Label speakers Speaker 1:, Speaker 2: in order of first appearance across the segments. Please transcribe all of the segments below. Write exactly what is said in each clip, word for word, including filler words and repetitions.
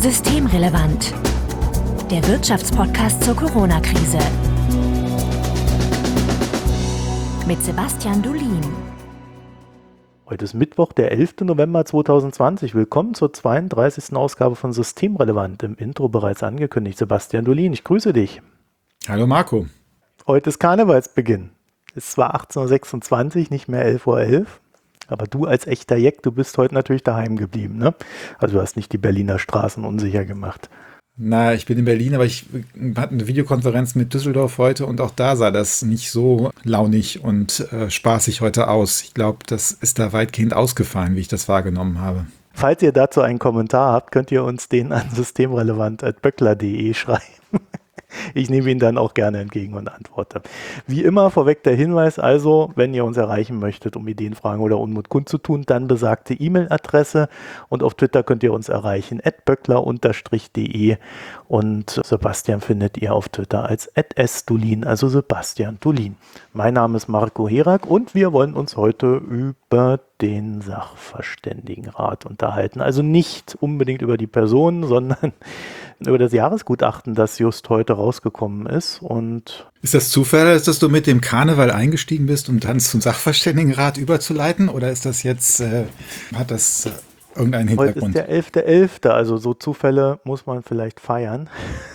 Speaker 1: Systemrelevant. Der Wirtschaftspodcast zur Corona-Krise. Mit Sebastian Dulin.
Speaker 2: Heute ist Mittwoch, der elfter November zweitausendzwanzig. Willkommen zur zweiunddreißigsten Ausgabe von Systemrelevant. Im Intro bereits angekündigt. Sebastian Dulin, ich grüße dich.
Speaker 3: Hallo Marco.
Speaker 2: Heute ist Karnevalsbeginn. Es ist zwar achtzehn Uhr sechsundzwanzig, nicht mehr elf Uhr elf, aber du als echter Jeck, du bist heute natürlich daheim geblieben, ne? Also du hast nicht die Berliner Straßen unsicher gemacht.
Speaker 3: Na, ich bin in Berlin, aber ich hatte eine Videokonferenz mit Düsseldorf heute und auch da sah das nicht so launig und äh, spaßig heute aus. Ich glaube, das ist da weitgehend ausgefallen, wie ich das wahrgenommen habe.
Speaker 2: Falls ihr dazu einen Kommentar habt, könnt ihr uns den an systemrelevant punkt böckler punkt de schreiben. Ich nehme ihn dann auch gerne entgegen und antworte. Wie immer vorweg der Hinweis also, wenn ihr uns erreichen möchtet, um Ideen, Fragen oder Unmut kundzutun, dann besagte E-Mail-Adresse und auf Twitter könnt ihr uns erreichen, at böckler unterstrich de und Sebastian findet ihr auf Twitter als at sdulin, also Sebastian Dulin. Mein Name ist Marco Herak und wir wollen uns heute über den Sachverständigenrat unterhalten. Also nicht unbedingt über die Person, sondern über das Jahresgutachten, das just heute rausgekommen ist. Und
Speaker 3: ist das Zufall, dass du mit dem Karneval eingestiegen bist, um dann zum Sachverständigenrat überzuleiten? Oder ist das jetzt, äh, hat das äh, irgendeinen Hintergrund?
Speaker 2: Heute ist der elfter elfter, also so Zufälle muss man vielleicht feiern.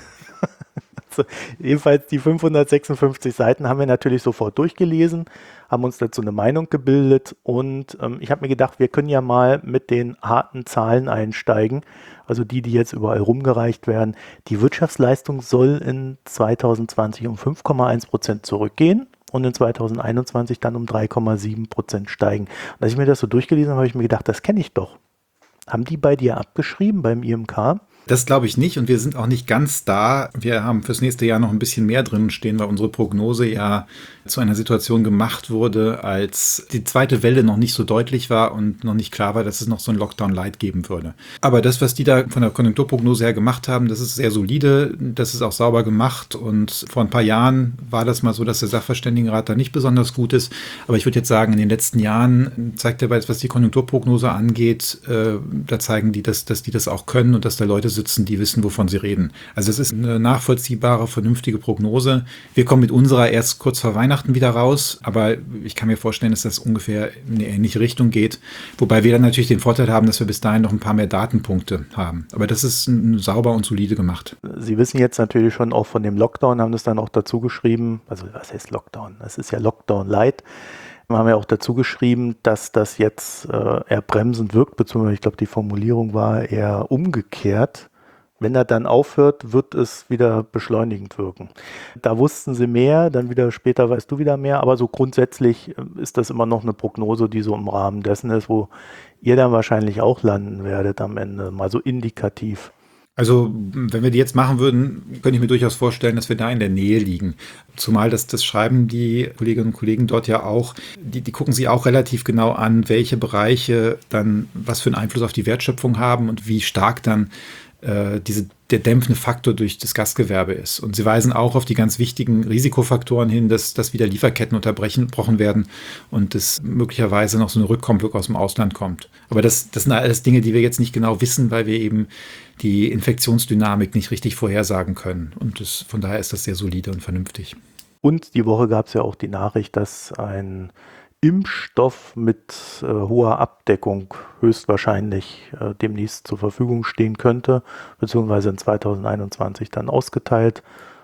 Speaker 2: Also, jedenfalls die fünfhundertsechsundfünfzig Seiten haben wir natürlich sofort durchgelesen, haben uns dazu eine Meinung gebildet und ähm, ich habe mir gedacht, wir können ja mal mit den harten Zahlen einsteigen, also die, die jetzt überall rumgereicht werden. Die Wirtschaftsleistung soll in zweitausendzwanzig um fünf Komma eins Prozent zurückgehen und in zweitausendeinundzwanzig dann um drei Komma sieben Prozent steigen. Und als ich mir das so durchgelesen habe, habe ich mir gedacht, das kenne ich doch. Haben die bei dir abgeschrieben beim I M K?
Speaker 3: Das glaube ich nicht und wir sind auch nicht ganz da. Wir haben fürs nächste Jahr noch ein bisschen mehr drin stehen, weil unsere Prognose ja zu einer Situation gemacht wurde, als die zweite Welle noch nicht so deutlich war und noch nicht klar war, dass es noch so ein Lockdown-Light geben würde. Aber das, was die da von der Konjunkturprognose her gemacht haben, das ist sehr solide, das ist auch sauber gemacht und vor ein paar Jahren war das mal so, dass der Sachverständigenrat da nicht besonders gut ist. Aber ich würde jetzt sagen, in den letzten Jahren zeigt er, was die Konjunkturprognose angeht, äh, da zeigen die, dass, dass die das auch können und dass da Leute sitzen, die wissen, wovon sie reden. Also es ist eine nachvollziehbare, vernünftige Prognose. Wir kommen mit unserer erst kurz vor Weihnachten wieder raus, aber ich kann mir vorstellen, dass das ungefähr in eine ähnliche Richtung geht. Wobei wir dann natürlich den Vorteil haben, dass wir bis dahin noch ein paar mehr Datenpunkte haben. Aber das ist ein, sauber und solide gemacht.
Speaker 2: Sie wissen jetzt natürlich schon auch von dem Lockdown, haben das dann auch dazu geschrieben. Also was heißt Lockdown? Das ist ja Lockdown Light. Wir haben ja auch dazu geschrieben, dass das jetzt äh, eher bremsend wirkt, beziehungsweise ich glaube, die Formulierung war eher umgekehrt. Wenn er dann aufhört, wird es wieder beschleunigend wirken. Da wussten sie mehr, dann wieder später weißt du wieder mehr, aber so grundsätzlich ist das immer noch eine Prognose, die so im Rahmen dessen ist, wo ihr dann wahrscheinlich auch landen werdet am Ende, mal so indikativ.
Speaker 3: Also wenn wir die jetzt machen würden, könnte ich mir durchaus vorstellen, dass wir da in der Nähe liegen. Zumal das, das schreiben die Kolleginnen und Kollegen dort ja auch, die, die gucken sich auch relativ genau an, welche Bereiche dann was für einen Einfluss auf die Wertschöpfung haben und wie stark dann äh, diese, der dämpfende Faktor durch das Gastgewerbe ist. Und sie weisen auch auf die ganz wichtigen Risikofaktoren hin, dass, dass wieder Lieferketten unterbrochen werden und dass möglicherweise noch so eine Rückkommenwirkung aus dem Ausland kommt. Aber das, das sind alles Dinge, die wir jetzt nicht genau wissen, weil wir eben die Infektionsdynamik nicht richtig vorhersagen können. Und das, von daher ist das sehr solide und vernünftig.
Speaker 2: Und die Woche gab es ja auch die Nachricht, dass ein Impfstoff mit äh, hoher Abdeckung höchstwahrscheinlich äh, demnächst zur Verfügung stehen könnte, beziehungsweise in zweitausendeinundzwanzig dann ausgeteilt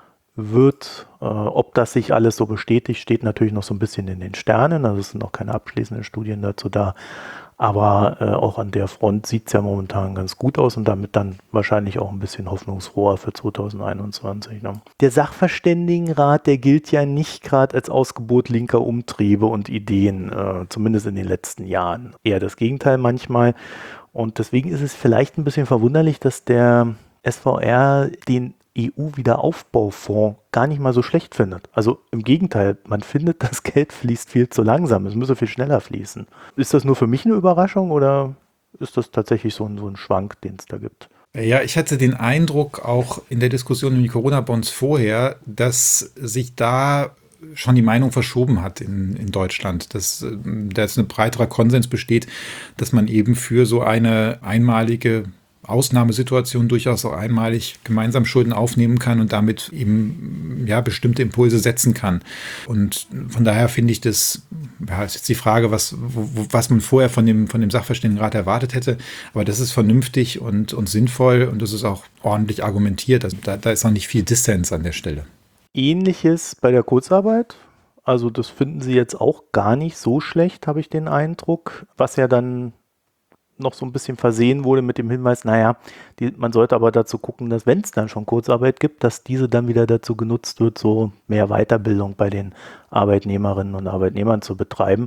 Speaker 2: wird. Äh, ob das sich alles so bestätigt, steht natürlich noch so ein bisschen in den Sternen. Also es sind noch keine abschließenden Studien dazu da. Aber äh, auch an der Front sieht es ja momentan ganz gut aus und damit dann wahrscheinlich auch ein bisschen hoffnungsfroher für zweitausendeinundzwanzig. Ne? Der Sachverständigenrat, der gilt ja nicht gerade als Ausgebot linker Umtriebe und Ideen, äh, zumindest in den letzten Jahren. Eher das Gegenteil manchmal. Und deswegen ist es vielleicht ein bisschen verwunderlich, dass der S V R den E U-Wiederaufbaufonds gar nicht mal so schlecht findet. Also im Gegenteil, man findet, das Geld fließt viel zu langsam. Es müsse viel schneller fließen. Ist das nur für mich eine Überraschung oder ist das tatsächlich so ein, so ein Schwank, den es da gibt?
Speaker 3: Ja, ich hatte den Eindruck, auch in der Diskussion um die Corona-Bonds vorher, dass sich da schon die Meinung verschoben hat in, in Deutschland, dass da jetzt ein breiterer Konsens besteht, dass man eben für so eine einmalige Ausnahmesituationen durchaus auch einmalig gemeinsam Schulden aufnehmen kann und damit eben ja bestimmte Impulse setzen kann. Und von daher finde ich das, ja, ist jetzt die Frage, was, wo, was man vorher von dem, von dem Sachverständigenrat erwartet hätte. Aber das ist vernünftig und, und sinnvoll und das ist auch ordentlich argumentiert. Also da, da ist noch nicht viel Dissens an der Stelle.
Speaker 2: Ähnliches bei der Kurzarbeit. Also das finden Sie jetzt auch gar nicht so schlecht, habe ich den Eindruck, was ja dann noch so ein bisschen versehen wurde mit dem Hinweis, naja, die, man sollte aber dazu gucken, dass wenn es dann schon Kurzarbeit gibt, dass diese dann wieder dazu genutzt wird, so mehr Weiterbildung bei den Arbeitnehmerinnen und Arbeitnehmern zu betreiben.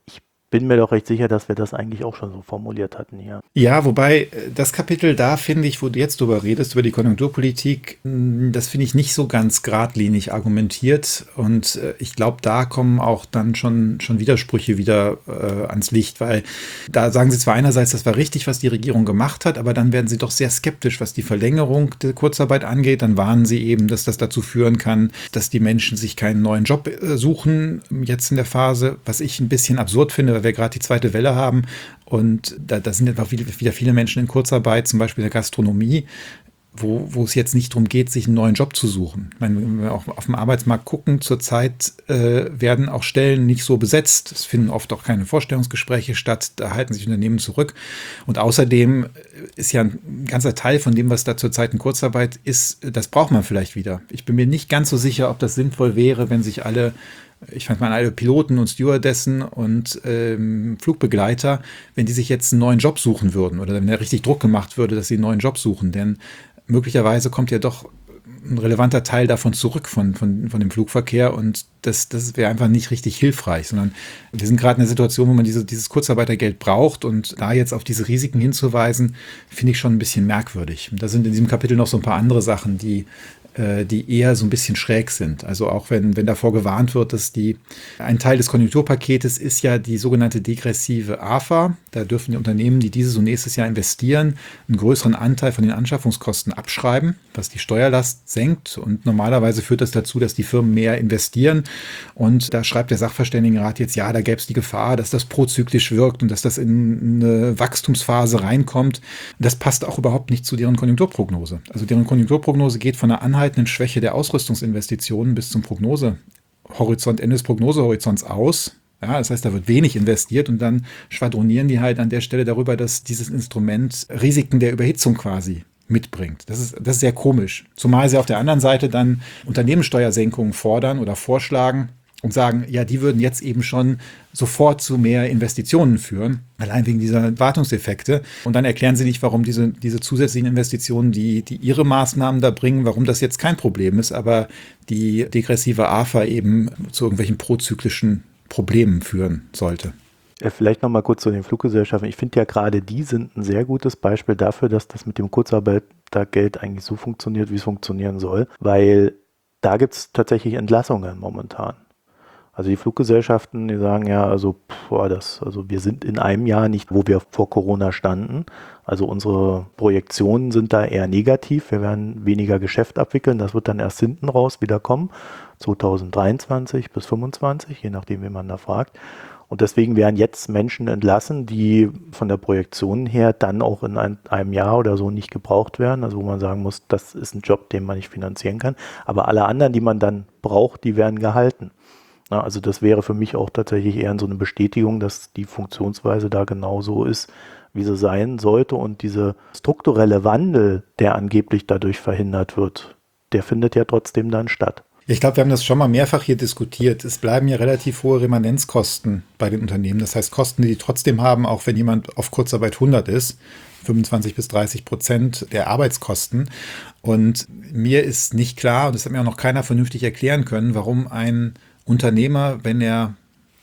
Speaker 2: Bin mir doch recht sicher, dass wir das eigentlich auch schon so formuliert hatten hier.
Speaker 3: Ja, wobei das Kapitel da, finde ich, wo du jetzt drüber redest, über die Konjunkturpolitik, das finde ich nicht so ganz geradlinig argumentiert. Und ich glaube, da kommen auch dann schon, schon Widersprüche wieder äh, ans Licht, weil da sagen sie zwar einerseits, das war richtig, was die Regierung gemacht hat, aber dann werden sie doch sehr skeptisch, was die Verlängerung der Kurzarbeit angeht. Dann warnen sie eben, dass das dazu führen kann, dass die Menschen sich keinen neuen Job äh, suchen, jetzt in der Phase, was ich ein bisschen absurd finde, weil wir gerade die zweite Welle haben und da, da sind einfach wieder viele Menschen in Kurzarbeit, zum Beispiel in der Gastronomie, wo, wo es jetzt nicht darum geht, sich einen neuen Job zu suchen. Ich meine, wenn wir auch auf dem Arbeitsmarkt gucken, zurzeit äh, werden auch Stellen nicht so besetzt. Es finden oft auch keine Vorstellungsgespräche statt, da halten sich Unternehmen zurück. Und außerdem ist ja ein ganzer Teil von dem, was da zurzeit in Kurzarbeit ist, das braucht man vielleicht wieder. Ich bin mir nicht ganz so sicher, ob das sinnvoll wäre, wenn sich alle Ich fand mal alle Piloten und Stewardessen und ähm, Flugbegleiter, wenn die sich jetzt einen neuen Job suchen würden oder wenn da richtig Druck gemacht würde, dass sie einen neuen Job suchen. Denn möglicherweise kommt ja doch ein relevanter Teil davon zurück von, von, von dem Flugverkehr und das, das wäre einfach nicht richtig hilfreich, sondern wir sind gerade in einer Situation, wo man diese, dieses Kurzarbeitergeld braucht und da jetzt auf diese Risiken hinzuweisen, finde ich schon ein bisschen merkwürdig. Da sind in diesem Kapitel noch so ein paar andere Sachen, die die eher so ein bisschen schräg sind. Also auch wenn, wenn davor gewarnt wird, dass die, ein Teil des Konjunkturpaketes ist ja die sogenannte degressive A F A. Da dürfen die Unternehmen, die dieses und nächstes Jahr investieren, einen größeren Anteil von den Anschaffungskosten abschreiben, was die Steuerlast senkt. Und normalerweise führt das dazu, dass die Firmen mehr investieren. Und da schreibt der Sachverständigenrat jetzt, ja, da gäbe es die Gefahr, dass das prozyklisch wirkt und dass das in eine Wachstumsphase reinkommt. Das passt auch überhaupt nicht zu deren Konjunkturprognose. Also deren Konjunkturprognose geht von einer anhaltenden Schwäche der Ausrüstungsinvestitionen bis zum Prognosehorizont, Ende des Prognosehorizonts aus. Ja, das heißt, da wird wenig investiert und dann schwadronieren die halt an der Stelle darüber, dass dieses Instrument Risiken der Überhitzung quasi mitbringt. Das ist, das ist sehr komisch. Zumal sie auf der anderen Seite dann Unternehmenssteuersenkungen fordern oder vorschlagen und sagen, ja, die würden jetzt eben schon sofort zu mehr Investitionen führen, allein wegen dieser Wartungseffekte. Und dann erklären sie nicht, warum diese, diese zusätzlichen Investitionen, die, die ihre Maßnahmen da bringen, warum das jetzt kein Problem ist, aber die degressive A F A eben zu irgendwelchen prozyklischen Problemen führen sollte.
Speaker 2: Vielleicht noch mal kurz zu den Fluggesellschaften. Ich finde ja gerade die sind ein sehr gutes Beispiel dafür, dass das mit dem Kurzarbeitergeld eigentlich so funktioniert, wie es funktionieren soll, weil da gibt es tatsächlich Entlassungen momentan. Also die Fluggesellschaften, die sagen ja, also, boah, das, also wir sind in einem Jahr nicht, wo wir vor Corona standen. Also unsere Projektionen sind da eher negativ. Wir werden weniger Geschäft abwickeln. Das wird dann erst hinten raus wieder kommen, zwanzig dreiundzwanzig bis fünfundzwanzig, je nachdem, wie man da fragt. Und deswegen werden jetzt Menschen entlassen, die von der Projektion her dann auch in ein, einem Jahr oder so nicht gebraucht werden. Also wo man sagen muss, das ist ein Job, den man nicht finanzieren kann. Aber alle anderen, die man dann braucht, die werden gehalten. Na, also das wäre für mich auch tatsächlich eher so eine Bestätigung, dass die Funktionsweise da genau so ist, wie sie sein sollte. Und dieser strukturelle Wandel, der angeblich dadurch verhindert wird, der findet ja trotzdem dann statt.
Speaker 3: Ich glaube, wir haben das schon mal mehrfach hier diskutiert. Es bleiben ja relativ hohe Remanenzkosten bei den Unternehmen. Das heißt, Kosten, die die trotzdem haben, auch wenn jemand auf Kurzarbeit hundert ist, fünfundzwanzig bis dreißig Prozent der Arbeitskosten. Und mir ist nicht klar, und das hat mir auch noch keiner vernünftig erklären können, warum ein Unternehmer, wenn er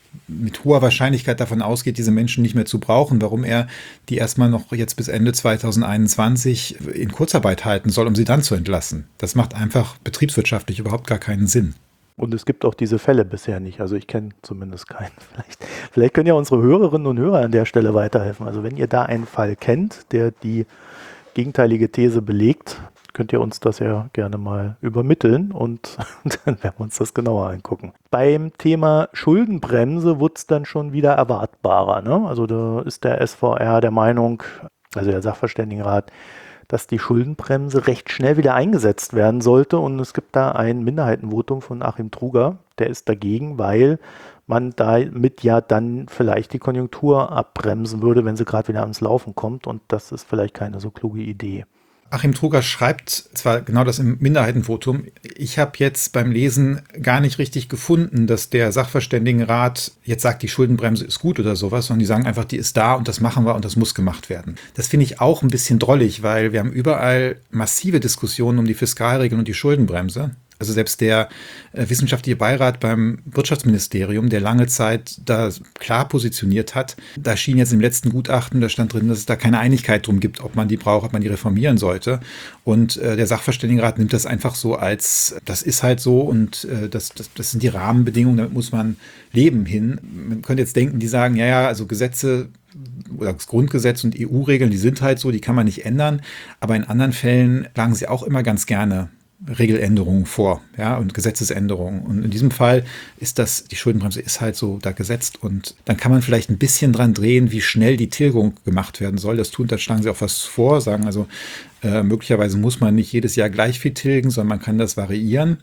Speaker 3: mit hoher Wahrscheinlichkeit davon ausgeht, diese Menschen nicht mehr zu brauchen, warum er die erstmal noch jetzt bis Ende zwanzig einundzwanzig in Kurzarbeit halten soll, um sie dann zu entlassen. Das macht einfach betriebswirtschaftlich überhaupt gar keinen Sinn.
Speaker 2: Und es gibt auch diese Fälle bisher nicht. Also ich kenne zumindest keinen. Vielleicht, vielleicht können ja unsere Hörerinnen und Hörer an der Stelle weiterhelfen. Also wenn ihr da einen Fall kennt, der die gegenteilige These belegt, könnt ihr uns das ja gerne mal übermitteln und dann werden wir uns das genauer angucken. Beim Thema Schuldenbremse wird es dann schon wieder erwartbarer, ne? Also da ist der S V R der Meinung, also der Sachverständigenrat, dass die Schuldenbremse recht schnell wieder eingesetzt werden sollte. Und es gibt da ein Minderheitenvotum von Achim Truger, der ist dagegen, weil man damit ja dann vielleicht die Konjunktur abbremsen würde, wenn sie gerade wieder ans Laufen kommt. Und das ist vielleicht keine so kluge Idee.
Speaker 3: Achim Truger schreibt zwar genau das im Minderheitenvotum, ich habe jetzt beim Lesen gar nicht richtig gefunden, dass der Sachverständigenrat jetzt sagt, die Schuldenbremse ist gut oder sowas, sondern die sagen einfach, die ist da und das machen wir und das muss gemacht werden. Das finde ich auch ein bisschen drollig, weil wir haben überall massive Diskussionen um die Fiskalregeln und die Schuldenbremse. Also selbst der äh, wissenschaftliche Beirat beim Wirtschaftsministerium, der lange Zeit da klar positioniert hat, da schien jetzt im letzten Gutachten, da stand drin, dass es da keine Einigkeit drum gibt, ob man die braucht, ob man die reformieren sollte. Und äh, der Sachverständigenrat nimmt das einfach so als, das ist halt so und äh, das, das, das sind die Rahmenbedingungen, damit muss man leben hin. Man könnte jetzt denken, die sagen, ja, ja, also Gesetze oder das Grundgesetz und E U-Regeln, die sind halt so, die kann man nicht ändern. Aber in anderen Fällen schlagen sie auch immer ganz gerne Regeländerungen vor, ja, und Gesetzesänderungen. Und in diesem Fall ist das, die Schuldenbremse ist halt so da gesetzt und dann kann man vielleicht ein bisschen dran drehen, wie schnell die Tilgung gemacht werden soll. Das tun, da schlagen sie auch was vor, sagen also, äh, möglicherweise muss man nicht jedes Jahr gleich viel tilgen, sondern man kann das variieren.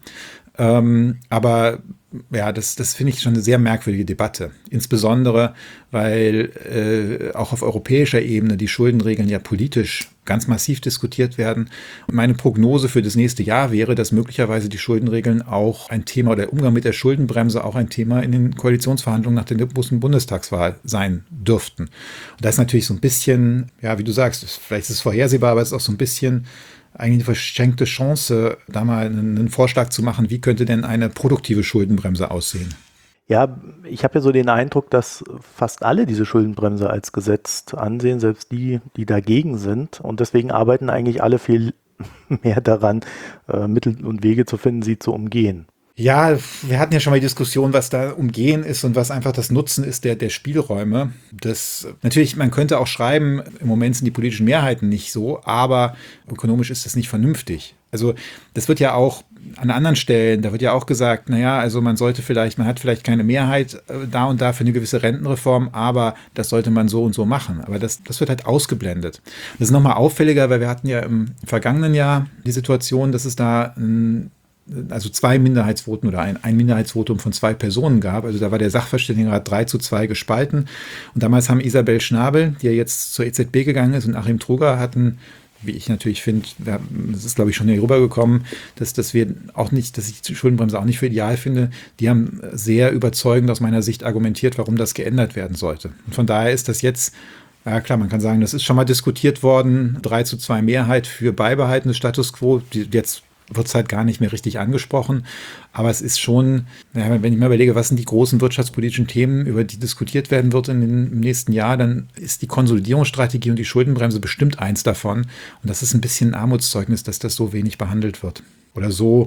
Speaker 3: Ähm, aber ja, das, das finde ich schon eine sehr merkwürdige Debatte. Insbesondere, weil äh, auch auf europäischer Ebene die Schuldenregeln ja politisch ganz massiv diskutiert werden. Und meine Prognose für das nächste Jahr wäre, dass möglicherweise die Schuldenregeln auch ein Thema oder der Umgang mit der Schuldenbremse auch ein Thema in den Koalitionsverhandlungen nach der großen Bundestagswahl sein dürften. Und da ist natürlich so ein bisschen, ja, wie du sagst, vielleicht ist es vorhersehbar, aber es ist auch so ein bisschen eigentlich eine verschenkte Chance, da mal einen, einen Vorschlag zu machen, wie könnte denn eine produktive Schuldenbremse aussehen?
Speaker 2: Ja, ich habe ja so den Eindruck, dass fast alle diese Schuldenbremse als gesetzt ansehen, selbst die, die dagegen sind. Und deswegen arbeiten eigentlich alle viel mehr daran, äh, Mittel und Wege zu finden, sie zu umgehen.
Speaker 3: Ja, wir hatten ja schon mal die Diskussion, was da umgehen ist und was einfach das Nutzen ist der, der Spielräume. Das, natürlich, man könnte auch schreiben, im Moment sind die politischen Mehrheiten nicht so, aber ökonomisch ist das nicht vernünftig. Also das wird ja auch an anderen Stellen, da wird ja auch gesagt, naja, also man sollte vielleicht, man hat vielleicht keine Mehrheit äh, da und da für eine gewisse Rentenreform, aber das sollte man so und so machen. Aber das, das wird halt ausgeblendet. Das ist nochmal auffälliger, weil wir hatten ja im vergangenen Jahr die Situation, dass es da ein also zwei Minderheitsvoten oder ein, ein Minderheitsvotum von zwei Personen gab. Also da war der Sachverständigenrat drei zu zwei gespalten. Und damals haben Isabel Schnabel, die ja jetzt zur E Z B gegangen ist, und Achim Truger hatten, wie ich natürlich finde, das ist, glaube ich, schon hier rübergekommen, dass, dass wir auch nicht, dass ich die Schuldenbremse auch nicht für ideal finde. Die haben sehr überzeugend aus meiner Sicht argumentiert, warum das geändert werden sollte. Und von daher ist das jetzt, ja klar, man kann sagen, das ist schon mal diskutiert worden, drei zu zwei Mehrheit für Beibehalten des Status quo, die jetzt wird es halt gar nicht mehr richtig angesprochen. Aber es ist schon, ja, wenn ich mir überlege, was sind die großen wirtschaftspolitischen Themen, über die diskutiert werden wird in den, im nächsten Jahr, dann ist die Konsolidierungsstrategie und die Schuldenbremse bestimmt eins davon. Und das ist ein bisschen ein Armutszeugnis, dass das so wenig behandelt wird. Oder so,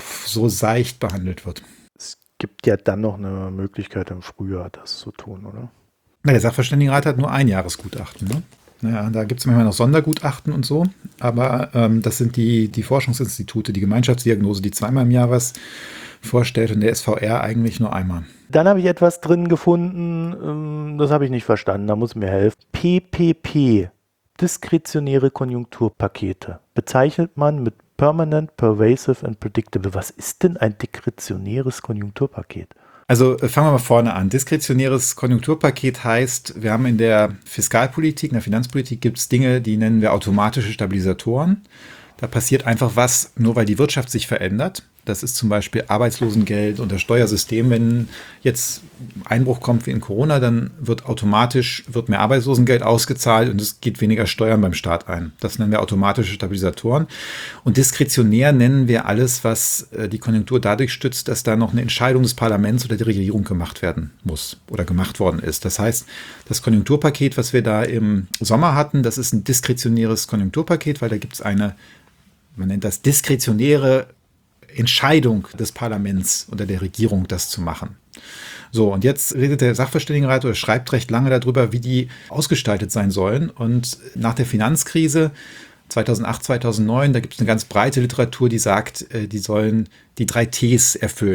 Speaker 3: so seicht behandelt wird.
Speaker 2: Es gibt ja dann noch eine Möglichkeit im Frühjahr, das zu tun, oder?
Speaker 3: Na, der Sachverständigenrat hat nur ein Jahresgutachten, ne? Naja, da gibt es manchmal noch Sondergutachten und so, aber ähm, das sind die, die Forschungsinstitute, die Gemeinschaftsdiagnose, die zweimal im Jahr was vorstellt und der S V R eigentlich nur einmal.
Speaker 2: Dann habe ich etwas drin gefunden, ähm, das habe ich nicht verstanden, da muss mir helfen. P P P, diskretionäre Konjunkturpakete, bezeichnet man mit Permanent, Pervasive and Predictable. Was ist denn ein diskretionäres Konjunkturpaket?
Speaker 3: Also fangen wir mal vorne an. Diskretionäres Konjunkturpaket heißt, wir haben in der Fiskalpolitik, in der Finanzpolitik gibt es Dinge, die nennen wir automatische Stabilisatoren. Da passiert einfach was, nur weil die Wirtschaft sich verändert. Das ist zum Beispiel Arbeitslosengeld und das Steuersystem. Wenn jetzt Einbruch kommt wie in Corona, dann wird automatisch wird mehr Arbeitslosengeld ausgezahlt und es geht weniger Steuern beim Staat ein. Das nennen wir automatische Stabilisatoren. Und diskretionär nennen wir alles, was die Konjunktur dadurch stützt, dass da noch eine Entscheidung des Parlaments oder der Regierung gemacht werden muss oder gemacht worden ist. Das heißt, das Konjunkturpaket, was wir da im Sommer hatten, das ist ein diskretionäres Konjunkturpaket, weil da gibt es eine, man nennt das diskretionäre Entscheidung des Parlaments oder der Regierung, das zu machen. So, und jetzt redet der Sachverständigenrat oder schreibt recht lange darüber, wie die ausgestaltet sein sollen. Und nach der Finanzkrise zweitausendacht, zweitausendneun, da gibt es eine ganz breite Literatur, die sagt, die sollen die drei Ts erfüllen.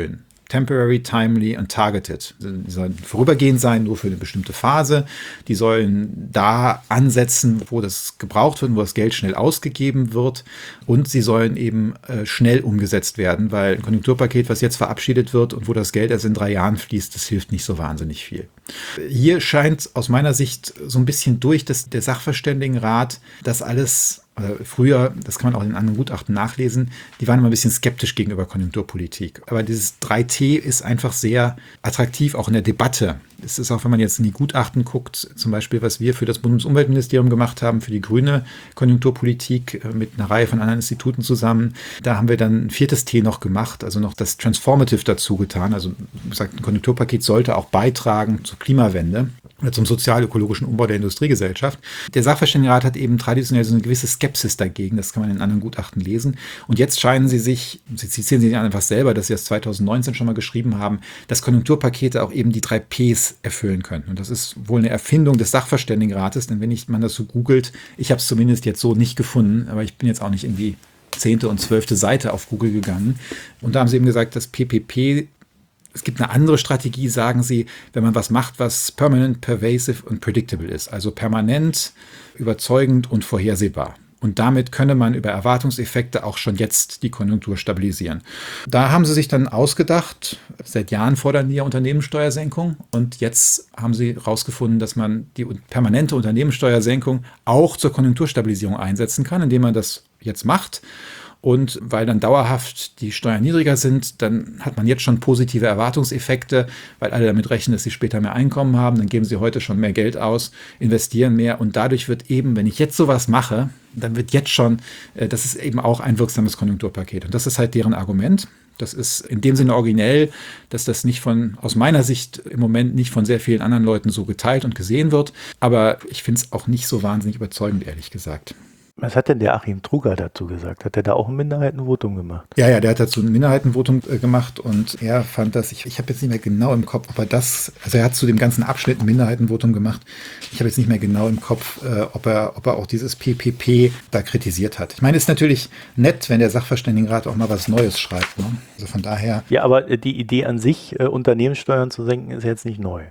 Speaker 3: temporary, timely und targeted. Die sollen vorübergehend sein, nur für eine bestimmte Phase. Die sollen da ansetzen, wo das gebraucht wird, wo das Geld schnell ausgegeben wird. Und sie sollen eben äh, schnell umgesetzt werden, weil ein Konjunkturpaket, was jetzt verabschiedet wird und wo das Geld erst in drei Jahren fließt, das hilft nicht so wahnsinnig viel. Hier scheint aus meiner Sicht so ein bisschen durch, dass der Sachverständigenrat das alles, oder früher, das kann man auch in anderen Gutachten nachlesen, die waren immer ein bisschen skeptisch gegenüber Konjunkturpolitik. Aber dieses drei T ist einfach sehr attraktiv, auch in der Debatte. Es ist auch, wenn man jetzt in die Gutachten guckt, zum Beispiel, was wir für das Bundesumweltministerium gemacht haben, für die grüne Konjunkturpolitik mit einer Reihe von anderen Instituten zusammen. Da haben wir dann ein viertes T noch gemacht, also noch das Transformative dazu getan. Also wie gesagt, ein Konjunkturpaket sollte auch beitragen zur Klimawende oder zum sozial-ökologischen Umbau der Industriegesellschaft. Der Sachverständigenrat hat eben traditionell so eine gewisse Skepsis dagegen. Das kann man in anderen Gutachten lesen. Und jetzt scheinen sie sich, sie zitieren sich einfach selber, dass sie das zwanzig neunzehn schon mal geschrieben haben, dass Konjunkturpakete auch eben die drei Ps erfüllen könnten. Und das ist wohl eine Erfindung des Sachverständigenrates, denn wenn ich, man das so googelt, ich habe es zumindest jetzt so nicht gefunden, aber ich bin jetzt auch nicht in die zehnte und zwölfte Seite auf Google gegangen. Und da haben sie eben gesagt, dass P P P, es gibt eine andere Strategie, sagen sie, wenn man was macht, was permanent, pervasive und predictable ist, also permanent, überzeugend und vorhersehbar. Und damit könne man über Erwartungseffekte auch schon jetzt die Konjunktur stabilisieren. Da haben sie sich dann ausgedacht, seit Jahren fordern die ja Unternehmenssteuersenkung. Und jetzt haben sie herausgefunden, dass man die permanente Unternehmenssteuersenkung auch zur Konjunkturstabilisierung einsetzen kann, indem man das jetzt macht. Und weil dann dauerhaft die Steuern niedriger sind, dann hat man jetzt schon positive Erwartungseffekte, weil alle damit rechnen, dass sie später mehr Einkommen haben. Dann geben sie heute schon mehr Geld aus, investieren mehr. Und dadurch wird eben, wenn ich jetzt sowas mache, dann wird jetzt schon, das ist eben auch ein wirksames Konjunkturpaket. Und das ist halt deren Argument. Das ist in dem Sinne originell, dass das nicht von, aus meiner Sicht im Moment nicht von sehr vielen anderen Leuten so geteilt und gesehen wird. Aber ich finde es auch nicht so wahnsinnig überzeugend, ehrlich gesagt.
Speaker 2: Was hat denn der Achim Truger dazu gesagt? Hat er da auch ein Minderheitenvotum gemacht?
Speaker 3: Ja, ja, der hat dazu ein Minderheitenvotum äh, gemacht und er fand das, ich, ich habe jetzt nicht mehr genau im Kopf, ob er das, also er hat zu dem ganzen Abschnitt ein Minderheitenvotum gemacht. Ich habe jetzt nicht mehr genau im Kopf, äh, ob er, ob er auch dieses P P P da kritisiert hat. Ich meine, es ist natürlich nett, wenn der Sachverständigenrat auch mal was Neues schreibt. Ne? Also von daher.
Speaker 2: Ja, aber die Idee an sich, äh, Unternehmenssteuern zu senken, ist jetzt nicht neu.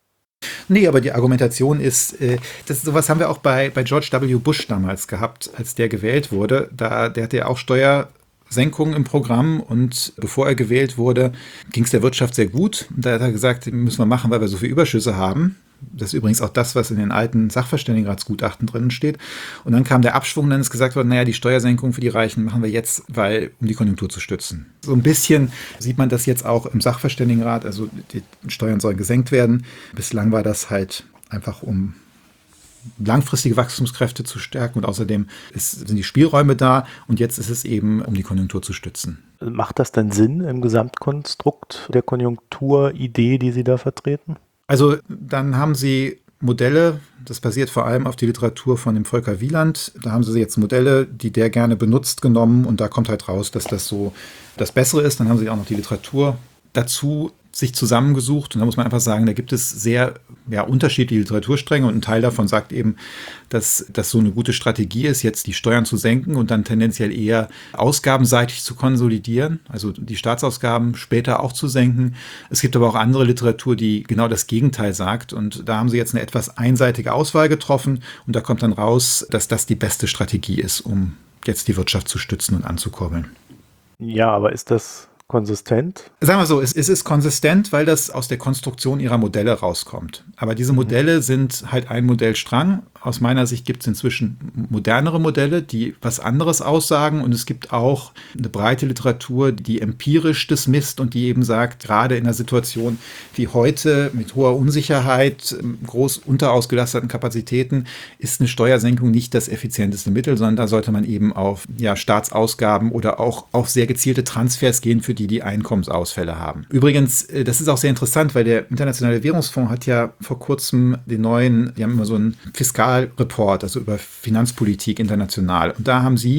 Speaker 3: Nee, aber die Argumentation ist, äh, das, sowas haben wir auch bei, bei George W. Bush damals gehabt, als der gewählt wurde. Da, der hatte ja auch Steuersenkungen im Programm und bevor er gewählt wurde, ging es der Wirtschaft sehr gut. Da hat er gesagt, müssen wir machen, weil wir so viele Überschüsse haben. Das ist übrigens auch das, was in den alten Sachverständigenratsgutachten drin steht. Und dann kam der Abschwung, dann ist gesagt worden, naja, die Steuersenkung für die Reichen machen wir jetzt, weil, um die Konjunktur zu stützen. So ein bisschen sieht man das jetzt auch im Sachverständigenrat, also die Steuern sollen gesenkt werden. Bislang war das halt einfach, um langfristige Wachstumskräfte zu stärken und außerdem ist, sind die Spielräume da und jetzt ist es eben, um die Konjunktur zu stützen.
Speaker 2: Macht das denn Sinn im Gesamtkonstrukt der Konjunkturidee, die Sie da vertreten?
Speaker 3: Also dann haben sie Modelle, das basiert vor allem auf die Literatur von dem Volker Wieland. Da haben sie jetzt Modelle, die der gerne benutzt, genommen und da kommt halt raus, dass das so das Bessere ist. Dann haben sie auch noch die Literatur dazu sich zusammengesucht und da muss man einfach sagen, da gibt es sehr ja, unterschiedliche Literaturstränge und ein Teil davon sagt eben, dass das so eine gute Strategie ist, jetzt die Steuern zu senken und dann tendenziell eher ausgabenseitig zu konsolidieren, also die Staatsausgaben später auch zu senken. Es gibt aber auch andere Literatur, die genau das Gegenteil sagt und da haben sie jetzt eine etwas einseitige Auswahl getroffen und da kommt dann raus, dass das die beste Strategie ist, um jetzt die Wirtschaft zu stützen und anzukurbeln.
Speaker 2: Ja, aber ist das konsistent?
Speaker 3: Sagen wir so, es, es ist konsistent, weil das aus der Konstruktion ihrer Modelle rauskommt. Aber diese Modelle mhm. sind halt ein Modellstrang. Aus meiner Sicht gibt es inzwischen modernere Modelle, die was anderes aussagen. Und es gibt auch eine breite Literatur, die empirisch das misst und die eben sagt, gerade in einer Situation wie heute mit hoher Unsicherheit, groß unterausgelasteten Kapazitäten, ist eine Steuersenkung nicht das effizienteste Mittel, sondern da sollte man eben auf ja, Staatsausgaben oder auch auf sehr gezielte Transfers gehen, für die die Einkommensausfälle haben. Übrigens, das ist auch sehr interessant, weil der Internationale Währungsfonds hat ja vor kurzem den neuen, die haben immer so einen Fiskalreport, also über Finanzpolitik international. Und da haben sie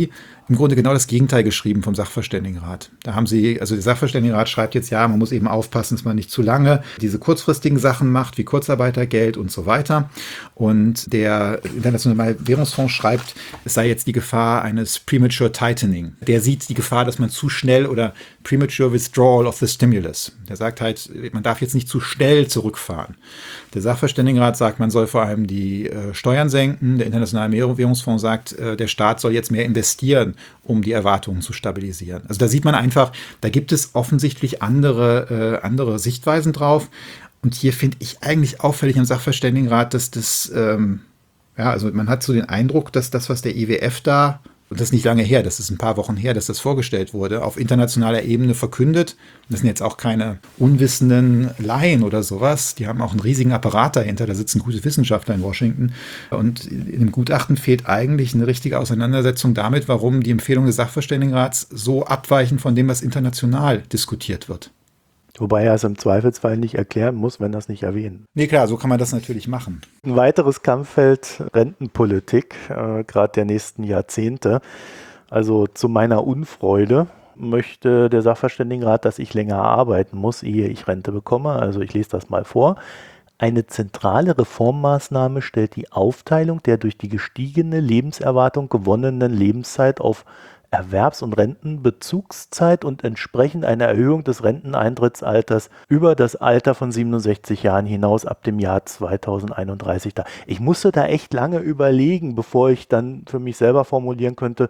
Speaker 3: im Grunde genau das Gegenteil geschrieben vom Sachverständigenrat. Da haben sie, also der Sachverständigenrat schreibt jetzt, ja, man muss eben aufpassen, dass man nicht zu lange diese kurzfristigen Sachen macht, wie Kurzarbeitergeld und so weiter. Und der Internationale Währungsfonds schreibt, es sei jetzt die Gefahr eines Premature Tightening. Der sieht die Gefahr, dass man zu schnell oder Premature Withdrawal of the Stimulus. Der sagt halt, man darf jetzt nicht zu schnell zurückfahren. Der Sachverständigenrat sagt, man soll vor allem die äh, Steuern senken. Der Internationale Währungsfonds sagt, äh, der Staat soll jetzt mehr investieren, um die Erwartungen zu stabilisieren. Also da sieht man einfach, da gibt es offensichtlich andere, äh, andere Sichtweisen drauf. Und hier finde ich eigentlich auffällig am Sachverständigenrat, dass das, ähm, ja, also man hat so den Eindruck, dass das, was der I W F da, und das ist nicht lange her, das ist ein paar Wochen her, dass das vorgestellt wurde, auf internationaler Ebene verkündet. Das sind jetzt auch keine unwissenden Laien oder sowas. Die haben auch einen riesigen Apparat dahinter. Da sitzen gute Wissenschaftler in Washington. Und in dem Gutachten fehlt eigentlich eine richtige Auseinandersetzung damit, warum die Empfehlungen des Sachverständigenrats so abweichen von dem, was international diskutiert wird.
Speaker 2: Wobei er es im Zweifelsfall nicht erklären muss, wenn er es nicht erwähnt.
Speaker 3: Nee, klar, so kann man das natürlich machen.
Speaker 2: Ein weiteres Kampffeld, Rentenpolitik, äh, gerade der nächsten Jahrzehnte. Also zu meiner Unfreude möchte der Sachverständigenrat, dass ich länger arbeiten muss, ehe ich Rente bekomme. Also ich lese das mal vor. Eine zentrale Reformmaßnahme stellt die Aufteilung der durch die gestiegene Lebenserwartung gewonnenen Lebenszeit auf Erwerbs- und Rentenbezugszeit und entsprechend eine Erhöhung des Renteneintrittsalters über das Alter von siebenundsechzig Jahren hinaus ab dem Jahr zweitausendeinunddreißig dar. Ich musste da echt lange überlegen, bevor ich dann für mich selber formulieren könnte,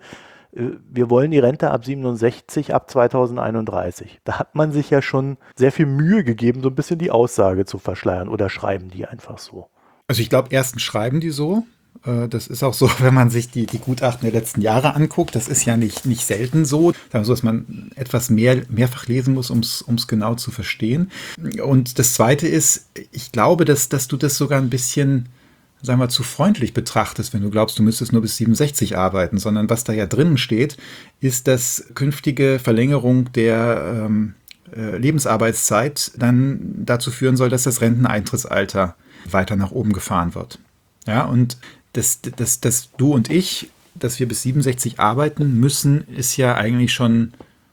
Speaker 2: wir wollen die Rente ab siebenundsechzig, ab zweitausendeinunddreißig. Da hat man sich ja schon sehr viel Mühe gegeben, so ein bisschen die Aussage zu verschleiern, oder schreiben die einfach so?
Speaker 3: Also ich glaube, erstens schreiben die so. Das ist auch so, wenn man sich die, die Gutachten der letzten Jahre anguckt. Das ist ja nicht, nicht selten so, so, dass man etwas mehr, mehrfach lesen muss, um es genau zu verstehen. Und das Zweite ist, ich glaube, dass, dass du das sogar ein bisschen, sagen wir, zu freundlich betrachtest, wenn du glaubst, du müsstest nur bis siebenundsechzig arbeiten, sondern was da ja drinnen steht, ist, dass künftige Verlängerung der ähm, äh, Lebensarbeitszeit dann dazu führen soll, dass das Renteneintrittsalter weiter nach oben gefahren wird. Ja, und dass, dass, dass du und ich, dass wir bis siebenundsechzig arbeiten müssen, ist ja eigentlich schon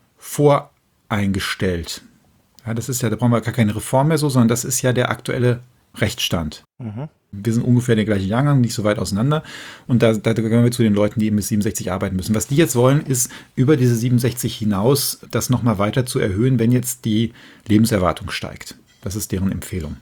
Speaker 3: voreingestellt. Ja, das ist ja, da brauchen wir gar keine Reform mehr so, sondern das ist ja der aktuelle Rechtsstand. Mhm. Wir sind ungefähr der gleiche Jahrgang, nicht so weit auseinander. Und da, da gehören wir zu den Leuten, die eben bis siebenundsechzig arbeiten müssen. Was die jetzt wollen, ist über diese siebenundsechzig hinaus das nochmal weiter zu erhöhen, wenn jetzt die Lebenserwartung steigt. Das ist deren Empfehlung.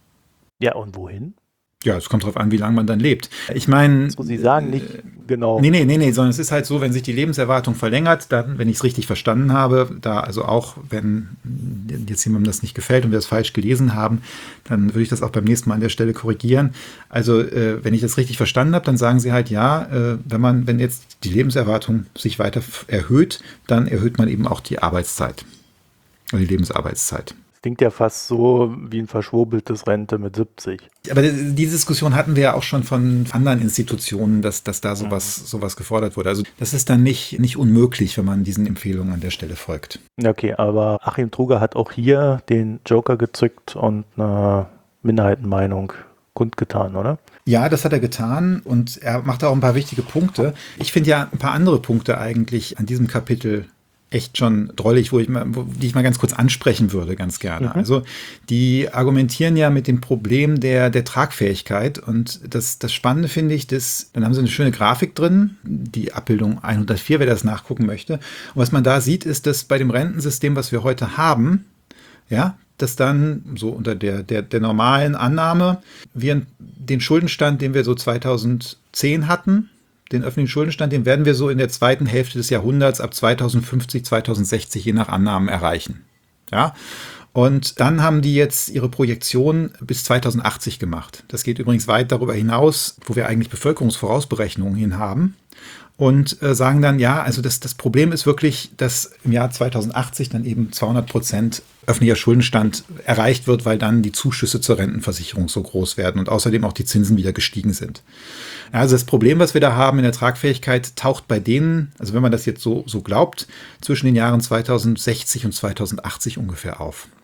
Speaker 2: Ja, und wohin?
Speaker 3: Ja, es kommt darauf an, wie lange man dann lebt. Ich meine...
Speaker 2: So, Sie sagen nicht äh, genau...
Speaker 3: Nee, nee, nee, nee, sondern es ist halt so, wenn sich die Lebenserwartung verlängert, dann, wenn ich es richtig verstanden habe, da also auch, wenn jetzt jemandem das nicht gefällt und wir es falsch gelesen haben, dann würde ich das auch beim nächsten Mal an der Stelle korrigieren. Also, äh, wenn ich das richtig verstanden habe, dann sagen Sie halt, ja, äh, wenn man, wenn jetzt die Lebenserwartung sich weiter erhöht, dann erhöht man eben auch die Arbeitszeit. Oder die Lebensarbeitszeit.
Speaker 2: Klingt ja fast so wie ein verschwurbeltes Rente mit siebzig.
Speaker 3: Aber die Diskussion hatten wir ja auch schon von anderen Institutionen, dass, dass da sowas, sowas gefordert wurde. Also das ist dann nicht, nicht unmöglich, wenn man diesen Empfehlungen an der Stelle folgt.
Speaker 2: Okay, aber Achim Truger hat auch hier den Joker gezückt und eine Minderheitenmeinung kundgetan, oder?
Speaker 3: Ja, das hat er getan und er macht auch ein paar wichtige Punkte. Ich finde ja ein paar andere Punkte eigentlich an diesem Kapitel echt schon drollig, wo ich mal, wo, die ich mal ganz kurz ansprechen würde, ganz gerne. Mhm. Also die argumentieren ja mit dem Problem der, der Tragfähigkeit und das, das Spannende finde ich, dass, dann haben sie eine schöne Grafik drin, die Abbildung hundertvier, wer das nachgucken möchte. Und was man da sieht, ist, dass bei dem Rentensystem, was wir heute haben, ja, dass dann so unter der, der, der normalen Annahme wir den Schuldenstand, den wir so zweitausendzehn hatten, den öffentlichen Schuldenstand, den werden wir so in der zweiten Hälfte des Jahrhunderts ab zweitausendfünfzig, zweitausendsechzig je nach Annahmen erreichen. Ja? Und dann haben die jetzt ihre Projektion bis zweitausendachtzig gemacht. Das geht übrigens weit darüber hinaus, wo wir eigentlich Bevölkerungsvorausberechnungen hin haben. Und äh, sagen dann, ja, also das, das Problem ist wirklich, dass im Jahr zweitausendachtzig dann eben zweihundert Prozent öffentlicher Schuldenstand erreicht wird, weil dann die Zuschüsse zur Rentenversicherung so groß werden und außerdem auch die Zinsen wieder gestiegen sind. Ja, also das Problem, was wir da haben in der Tragfähigkeit, taucht bei denen, also wenn man das jetzt so, so glaubt, zwischen den Jahren zweitausendsechzig und zweitausendachtzig ungefähr auf.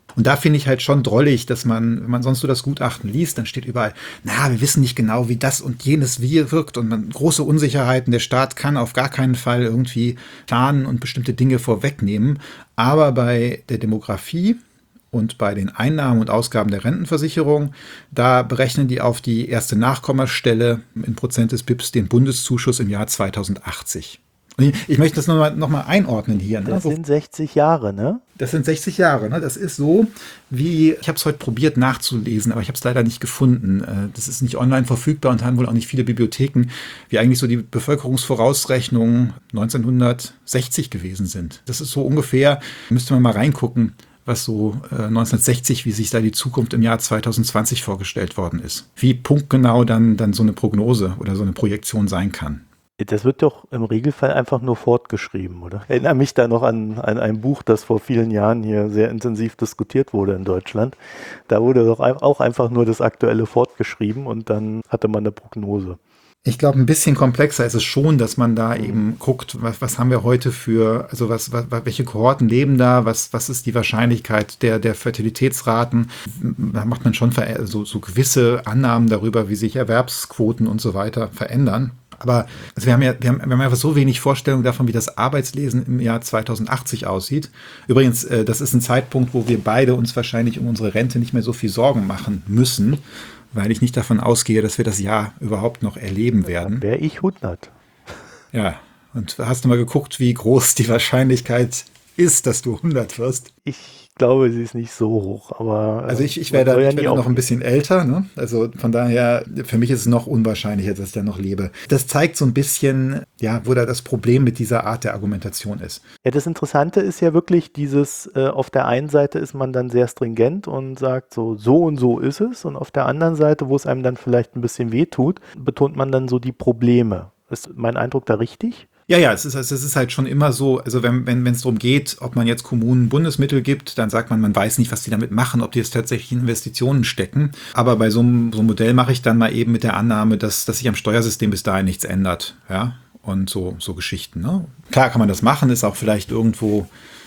Speaker 3: Und da finde ich halt schon drollig, dass man, wenn man sonst so das Gutachten liest, dann steht überall, na, wir wissen nicht genau, wie das und jenes wie wirkt und man, große Unsicherheiten, der Staat kann auf gar keinen Fall irgendwie planen und bestimmte Dinge vorwegnehmen. Aber bei der Demografie und bei den Einnahmen und Ausgaben der Rentenversicherung, da berechnen die auf die erste Nachkommastelle in Prozent des B I P S den Bundeszuschuss im Jahr zweitausendachtzig. Ich, ich möchte das nochmal noch mal einordnen hier. Ne?
Speaker 2: Das sind sechzig Jahre, ne?
Speaker 3: Das sind sechzig Jahre. Ne? Das ist so, wie, ich habe es heute probiert nachzulesen, aber ich habe es leider nicht gefunden. Das ist nicht online verfügbar und haben wohl auch nicht viele Bibliotheken, wie eigentlich so die Bevölkerungsvorausrechnungen neunzehnhundertsechzig gewesen sind. Das ist so ungefähr, müsste man mal reingucken, was so äh, neunzehnhundertsechzig, wie sich da die Zukunft im Jahr zweitausendzwanzig vorgestellt worden ist. Wie punktgenau dann, dann so eine Prognose oder so eine Projektion sein kann.
Speaker 2: Das wird doch im Regelfall einfach nur fortgeschrieben, oder? Ich erinnere mich da noch an, an ein Buch, das vor vielen Jahren hier sehr intensiv diskutiert wurde in Deutschland. Da wurde doch auch einfach nur das Aktuelle fortgeschrieben und dann hatte man eine Prognose.
Speaker 3: Ich glaube, ein bisschen komplexer ist es schon, dass man da eben guckt, was, was haben wir heute für, also was, was, welche Kohorten leben da, was, was ist die Wahrscheinlichkeit der, der Fertilitätsraten. Da macht man schon ver- so, so gewisse Annahmen darüber, wie sich Erwerbsquoten und so weiter verändern. Aber also wir haben ja wir haben, wir haben einfach so wenig Vorstellung davon, wie das Arbeitslesen im Jahr zweitausendachtzig aussieht. Übrigens, äh, das ist ein Zeitpunkt, wo wir beide uns wahrscheinlich um unsere Rente nicht mehr so viel Sorgen machen müssen, weil ich nicht davon ausgehe, dass wir das Jahr überhaupt noch erleben werden.
Speaker 2: Wäre ich hundert.
Speaker 3: Ja, und hast du mal geguckt, wie groß die Wahrscheinlichkeit ist, dass du hundert wirst?
Speaker 2: Ich glaube, sie ist nicht so hoch, aber...
Speaker 3: Also ich, ich werde ja noch ein bisschen älter, ne? Also von daher, für mich ist es noch unwahrscheinlicher, dass ich da noch lebe. Das zeigt so ein bisschen, ja, wo da das Problem mit dieser Art der Argumentation ist.
Speaker 2: Ja, das Interessante ist ja wirklich dieses, äh, auf der einen Seite ist man dann sehr stringent und sagt so, so und so ist es, und auf der anderen Seite, wo es einem dann vielleicht ein bisschen wehtut, betont man dann so die Probleme. Ist mein Eindruck da richtig?
Speaker 3: Ja, ja, es ist, es ist halt schon immer so, also wenn wenn wenn es darum geht, ob man jetzt Kommunen Bundesmittel gibt, dann sagt man, man weiß nicht, was die damit machen, ob die jetzt tatsächlich in Investitionen stecken. Aber bei so einem, so einem Modell mache ich dann mal eben mit der Annahme, dass, dass sich am Steuersystem bis dahin nichts ändert. Ja, und so, so Geschichten. Ne? Klar kann man das machen, ist auch vielleicht irgendwo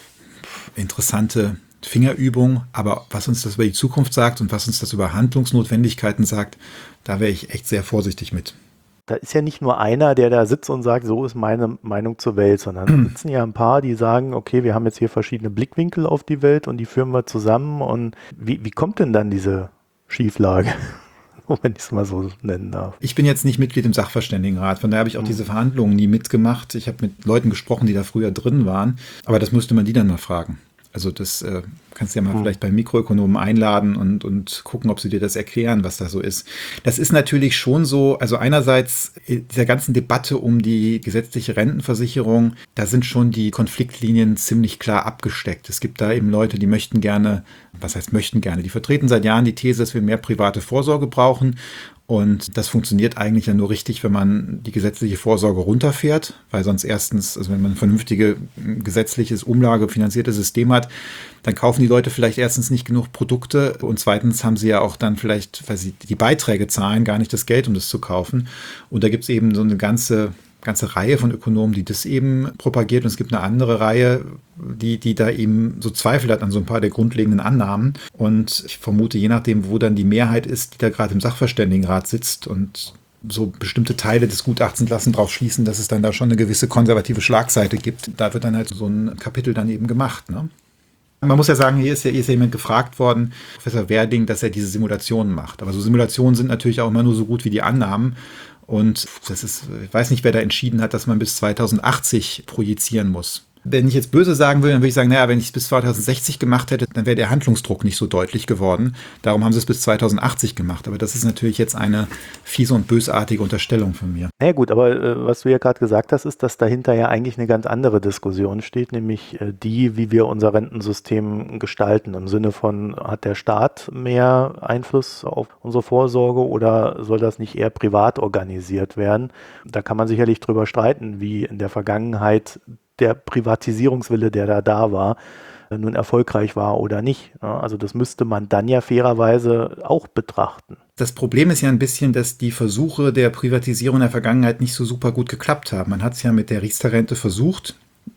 Speaker 3: interessante Fingerübung, aber was uns das über die Zukunft sagt und was uns das über Handlungsnotwendigkeiten sagt, da wäre ich echt sehr vorsichtig mit.
Speaker 2: Da ist ja nicht nur einer, der da sitzt und sagt, so ist meine Meinung zur Welt, sondern da sitzen ja ein paar, die sagen, okay, wir haben jetzt hier verschiedene Blickwinkel auf die Welt und die führen wir zusammen. Und wie, wie kommt denn dann diese Schieflage, wenn ich es mal so nennen darf?
Speaker 3: Ich bin jetzt nicht Mitglied im Sachverständigenrat, von daher habe ich auch diese Verhandlungen nie mitgemacht. Ich habe mit Leuten gesprochen, die da früher drin waren, aber das müsste man die dann mal fragen. Also das äh, kannst du ja mal hm. vielleicht bei Mikroökonomen einladen und, und gucken, ob sie dir das erklären, was da so ist. Das ist natürlich schon so, also einerseits dieser ganzen Debatte um die gesetzliche Rentenversicherung, da sind schon die Konfliktlinien ziemlich klar abgesteckt. Es gibt da eben Leute, die möchten gerne, was heißt möchten gerne, die vertreten seit Jahren die These, dass wir mehr private Vorsorge brauchen. Und das funktioniert eigentlich ja nur richtig, wenn man die gesetzliche Vorsorge runterfährt, weil sonst erstens, also wenn man ein vernünftiges gesetzliches, umlagefinanziertes System hat, dann kaufen die Leute vielleicht erstens nicht genug Produkte und zweitens haben sie ja auch dann vielleicht, weil sie die Beiträge zahlen, gar nicht das Geld, um das zu kaufen. Und da gibt es eben so eine ganze ganze Reihe von Ökonomen, die das eben propagiert, und es gibt eine andere Reihe, die, die da eben so Zweifel hat an so ein paar der grundlegenden Annahmen. Und ich vermute, je nachdem, wo dann die Mehrheit ist, die da gerade im Sachverständigenrat sitzt und so bestimmte Teile des Gutachtens lassen drauf schließen, dass es dann da schon eine gewisse konservative Schlagseite gibt. Da wird dann halt so ein Kapitel dann eben gemacht, ne? Man muss ja sagen, hier ist ja, hier ist ja jemand gefragt worden, Professor Werding, dass er diese Simulationen macht. Aber so Simulationen sind natürlich auch immer nur so gut wie die Annahmen. Und das ist, ich weiß nicht, wer da entschieden hat, dass man bis zweitausendachtzig projizieren muss. Wenn ich jetzt böse sagen würde, dann würde ich sagen, naja, wenn ich es bis zweitausendsechzig gemacht hätte, dann wäre der Handlungsdruck nicht so deutlich geworden. Darum haben sie es bis zweitausendachtzig gemacht. Aber das ist natürlich jetzt eine fiese und bösartige Unterstellung von mir.
Speaker 2: Na ja, gut, aber äh, was du ja gerade gesagt hast, ist, dass dahinter ja eigentlich eine ganz andere Diskussion steht, nämlich äh, die, wie wir unser Rentensystem gestalten. Im Sinne von, hat der Staat mehr Einfluss auf unsere Vorsorge oder soll das nicht eher privat organisiert werden? Da kann man sicherlich drüber streiten, wie in der Vergangenheit der Privatisierungswille, der da da war, nun erfolgreich war oder nicht. Also das müsste man dann ja fairerweise auch betrachten.
Speaker 3: Das Problem ist ja ein bisschen, dass die Versuche der Privatisierung in der Vergangenheit nicht so super gut geklappt haben. Man hat es ja mit der Riester-Rente versucht,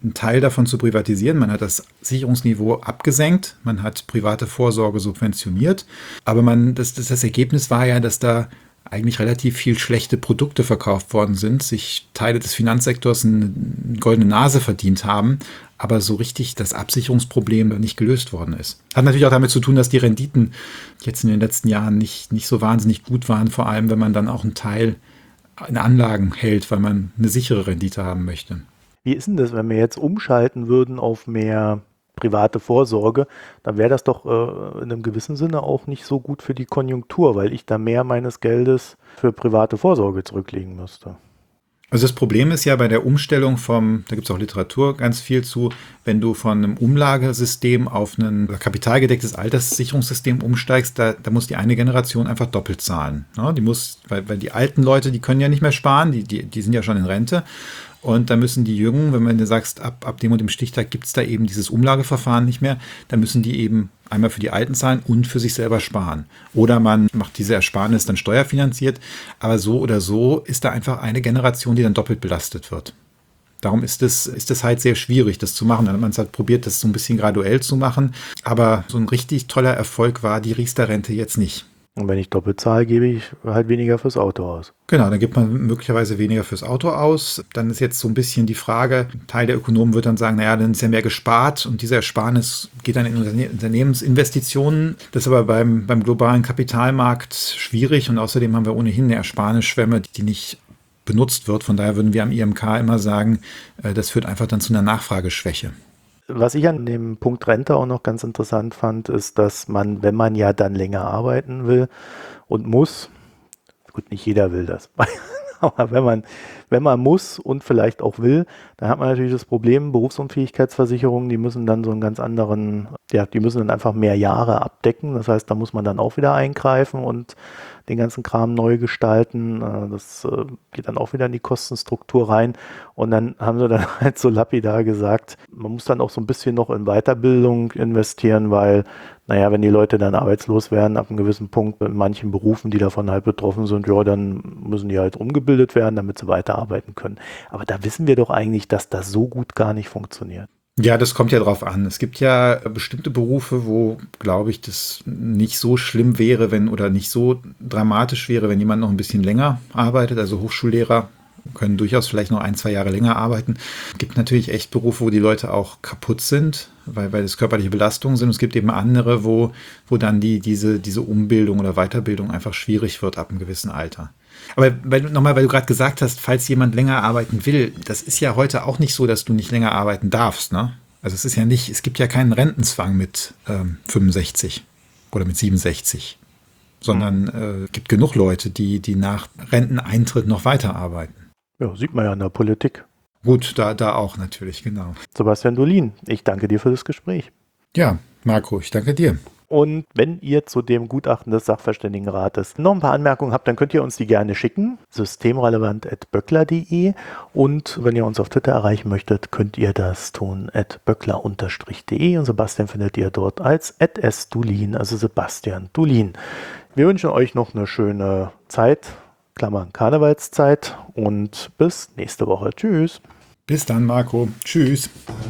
Speaker 3: einen Teil davon zu privatisieren. Man hat das Sicherungsniveau abgesenkt, man hat private Vorsorge subventioniert, aber man, das, das, das Ergebnis war ja, dass da eigentlich relativ viel schlechte Produkte verkauft worden sind, sich Teile des Finanzsektors eine goldene Nase verdient haben, aber so richtig das Absicherungsproblem nicht gelöst worden ist. Hat natürlich auch damit zu tun, dass die Renditen jetzt in den letzten Jahren nicht, nicht so wahnsinnig gut waren, vor allem wenn man dann auch einen Teil in Anlagen hält, weil man eine sichere Rendite haben möchte.
Speaker 2: Wie ist denn das, wenn wir jetzt umschalten würden auf mehr private Vorsorge, dann wäre das doch äh, in einem gewissen Sinne auch nicht so gut für die Konjunktur, weil ich da mehr meines Geldes für private Vorsorge zurücklegen müsste.
Speaker 3: Also das Problem ist ja bei der Umstellung vom, da gibt es auch Literatur ganz viel zu, wenn du von einem Umlagesystem auf ein kapitalgedecktes Alterssicherungssystem umsteigst, da, da muss die eine Generation einfach doppelt zahlen. Ne? Die muss, weil, weil die alten Leute, die können ja nicht mehr sparen, die, die, die sind ja schon in Rente. Und da müssen die Jungen, wenn man sagst, ab, ab dem und dem Stichtag gibt es da eben dieses Umlageverfahren nicht mehr, dann müssen die eben einmal für die Alten zahlen und für sich selber sparen. Oder man macht diese Ersparnis dann steuerfinanziert. Aber so oder so ist da einfach eine Generation, die dann doppelt belastet wird. Darum ist es ist es halt sehr schwierig, das zu machen. Dann hat man es halt probiert, das so ein bisschen graduell zu machen. Aber so ein richtig toller Erfolg war die Riester-Rente jetzt nicht.
Speaker 2: Und wenn ich doppelt zahle, gebe ich halt weniger fürs Auto aus.
Speaker 3: Genau, dann gibt man möglicherweise weniger fürs Auto aus. Dann ist jetzt so ein bisschen die Frage, ein Teil der Ökonomen wird dann sagen, naja, dann ist ja mehr gespart und dieser Ersparnis geht dann in Unternehmensinvestitionen. Das ist aber beim, beim globalen Kapitalmarkt schwierig und außerdem haben wir ohnehin eine Ersparnisschwemme, die nicht benutzt wird. Von daher würden wir am I M K immer sagen, das führt einfach dann zu einer Nachfrageschwäche.
Speaker 2: Was ich an dem Punkt Rente auch noch ganz interessant fand, ist, dass man, wenn man ja dann länger arbeiten will und muss, gut, nicht jeder will das, aber wenn man, wenn man muss und vielleicht auch will, dann hat man natürlich das Problem, Berufsunfähigkeitsversicherungen, die müssen dann so einen ganz anderen, ja, die müssen dann einfach mehr Jahre abdecken. Das heißt, da muss man dann auch wieder eingreifen und den ganzen Kram neu gestalten. Das geht dann auch wieder in die Kostenstruktur rein. Und dann haben sie dann halt so lapidar gesagt, man muss dann auch so ein bisschen noch in Weiterbildung investieren, weil, naja, wenn die Leute dann arbeitslos werden ab einem gewissen Punkt in manchen Berufen, die davon halt betroffen sind, ja, dann müssen die halt umgebildet werden, damit sie weiterarbeiten können. Aber da wissen wir doch eigentlich, dass das so gut gar nicht funktioniert.
Speaker 3: Ja, das kommt ja drauf an. Es gibt ja bestimmte Berufe, wo, glaube ich, das nicht so schlimm wäre, wenn oder nicht so dramatisch wäre, wenn jemand noch ein bisschen länger arbeitet. Also Hochschullehrer können durchaus vielleicht noch ein, zwei Jahre länger arbeiten. Es gibt natürlich echt Berufe, wo die Leute auch kaputt sind, weil, weil es körperliche Belastungen sind. Es gibt eben andere, wo, wo dann die, diese, diese Umbildung oder Weiterbildung einfach schwierig wird ab einem gewissen Alter. Aber weil, nochmal, weil du gerade gesagt hast, falls jemand länger arbeiten will, das ist ja heute auch nicht so, dass du nicht länger arbeiten darfst, ne? Also es ist ja nicht, es gibt ja keinen Rentenzwang mit ähm, fünfundsechzig oder mit siebenundsechzig, sondern äh, es gibt genug Leute, die, die nach Renteneintritt noch weiterarbeiten.
Speaker 2: Ja, sieht man ja in der Politik.
Speaker 3: Gut, da, da auch natürlich, genau.
Speaker 2: Sebastian Dolin, ich danke dir für das Gespräch.
Speaker 3: Ja, Marco, ich danke dir.
Speaker 2: Und wenn ihr zu dem Gutachten des Sachverständigenrates noch ein paar Anmerkungen habt, dann könnt ihr uns die gerne schicken. systemrelevant at böckler punkt de. Und wenn ihr uns auf Twitter erreichen möchtet, könnt ihr das tun at böckler unterstrich de. Und Sebastian findet ihr dort als at sdulin, also Sebastian Dolin. Wir wünschen euch noch eine schöne Zeit, Klammern Karnevalszeit, und bis nächste Woche. Tschüss.
Speaker 3: Bis dann, Marco. Tschüss.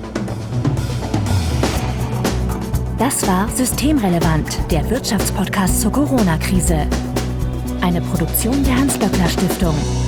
Speaker 1: Das war Systemrelevant, der Wirtschaftspodcast zur Corona-Krise. Eine Produktion der Hans-Böckler-Stiftung.